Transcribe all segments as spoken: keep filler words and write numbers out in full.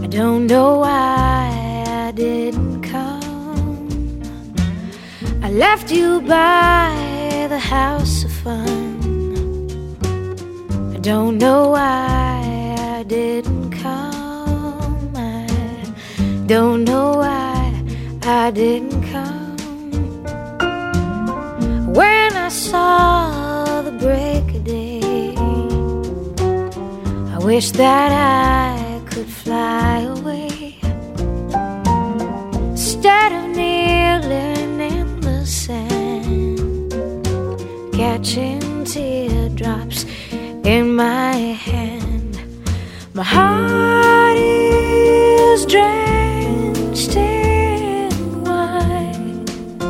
don't know why I didn't come. I left you by the house of fun. I don't know why I didn't come. I don't know why I didn't come. When I saw the break of day, I wish that I could fly away instead of kneeling in the sand, catching teardrops in my hand. My heart is drenched in wine,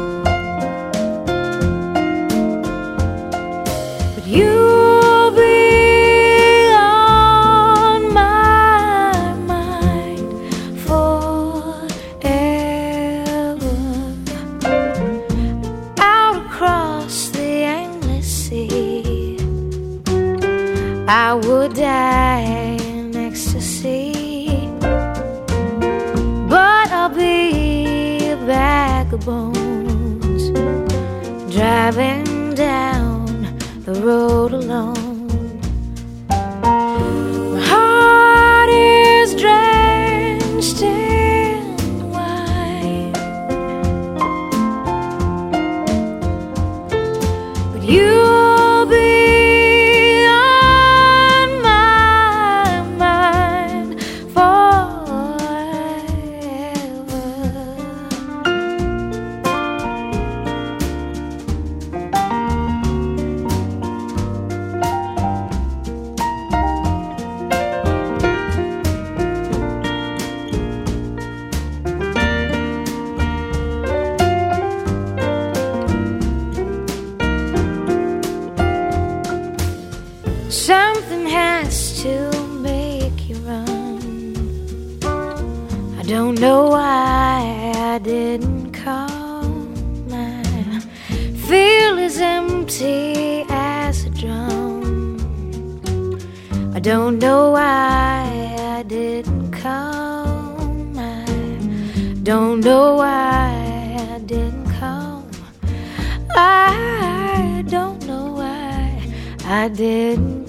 but you'll be on my mind forever. Out across the endless sea, I would die in ecstasy, but I'll be a bag of bones, driving down the road alone. My heart is drenched in wine, but you'll be something has to make you run. I don't know why I didn't come. I feel as empty as a drum. I don't know why I didn't come. I don't know why I didn't come. I don't know why I didn't